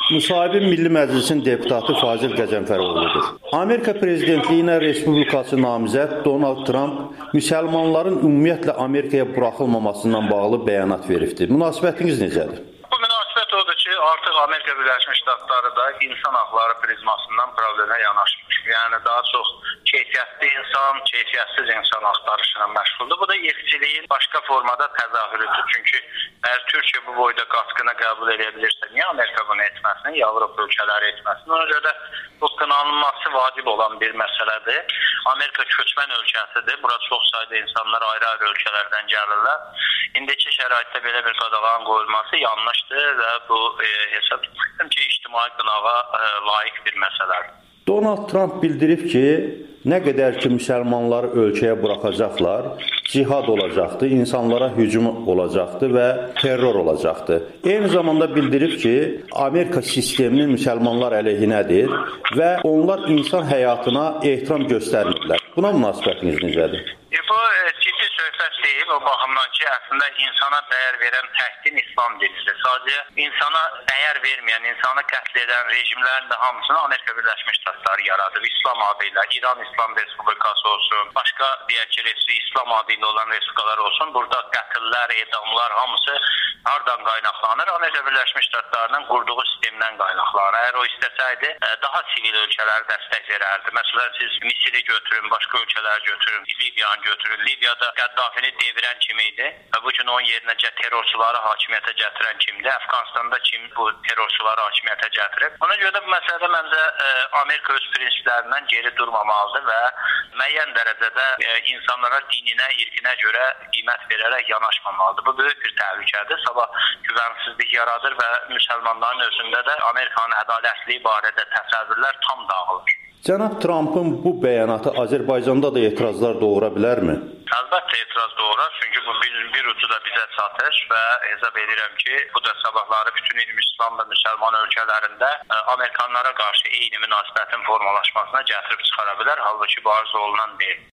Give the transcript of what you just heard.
Müsahibin Milli Məclisin deputatı Fazil Qəzənfəroğludur. Amerika prezidentliyinə respublikaçı namizəd Donald Trump müsəlmanların ümumiyyətlə Amerikaya buraxılmamasından bağlı bəyanat veribdir. Münasibətiniz necədir? Bu münasibət odur ki, artıq Amerika Birləşmiş Ştatları da insan haqları prizmasından problemə yanaşmır. Yəni daha çox keyfiyyətli insan, keyfiyyətsiz insan axtarışına məşğuldur. Bu da irqçiliyin başqa formada təzahürüdür. Çünki əgər Türkiyə bu boyda qatqını qəbul edə bilirsə, niyə Amerika bunu etməsin, Avropa ölkələri etməsin? Ona görə də bu qınanılması vacib olan bir məsələdir. Amerika köçmən ölkəsidir. Bura çox sayda insanlar ayrı-ayrı ölkələrdən gəlirlər. İndiki şəraitdə belə bir qadağan qoyulması yanlışdır və bu hesab edirəm ki, ictimai qınağa layiq bir məsələdir. Donald Trump bildirib ki, nə qədər ki müsəlmanları ölkəyə buraxacaqlar, cihad olacaqdır, insanlara hücum olacaqdır və terror olacaqdır. Eyni zamanda bildirib ki, Amerika sisteminin müsəlmanlar əleyhinədir və onlar insan həyatına ehtiram göstərmirlər. Buna münasibətiniz necədir? Bu ciddi söhbət deyil, o baxımdan ki, əslində insana dəyər verən təhdin İslam dinidir. Sadəcə insana dəyər verməyən, insanı qətl edən rejimlərin də hamısını Amerika Birləşmiş Ştatları yaradıb. İslam adıyla, İran İslam Respublikası olsun, başqa deyək ki, İslam adıyla olan respublikalar olsun, burada qətllər, edamlar hamısı hardan qaynaqlanır? Amerika Birləşmiş Ştatlarının qurduğu sistemdən qaynaqlanır. Əgər o istəsəydi, daha sivil ölkələri dəstək verərdi. Məsələn, siz Misiri götürün, başqa ölkələri götürün, Libiyanı götürün. Libiyada Qəddafini devirən kim idi? Və bu gün onun yerinə terrorçuları hakimiyyətə gətirən kimdir? Əfqanistanda kim bu terrorçuları hakimiyyətə gətirib? Ona görə də bu məsələdə məncə Amerika öz prinsiplərindən geri durmamalıdır və müəyyən dərəcədə insanlara dininə, irqinə görə qiymət verərək yanaşmamalıdır. Bu böyük bir təhlükədir. Sabah güvənsizlik yaradır və müsəlmanların özündə də Amerikanın ədalətliyi barədə təsəvvürlər tam dağılır. Cənab Trumpın bu bəyanatı Azərbaycanda da etirazlar doğura bilərmi? Əlbəttə etiraz doğurar, çünki bu bir ucu da bizə çatır və hesab edirəm ki, bu da sabahları bütün İslam və müsəlman ölkələrində Amerikanlara qarşı eyni münasibətin formalaşmasına gətirib çıxara bilər, halbuki bu arzu olunan deyil.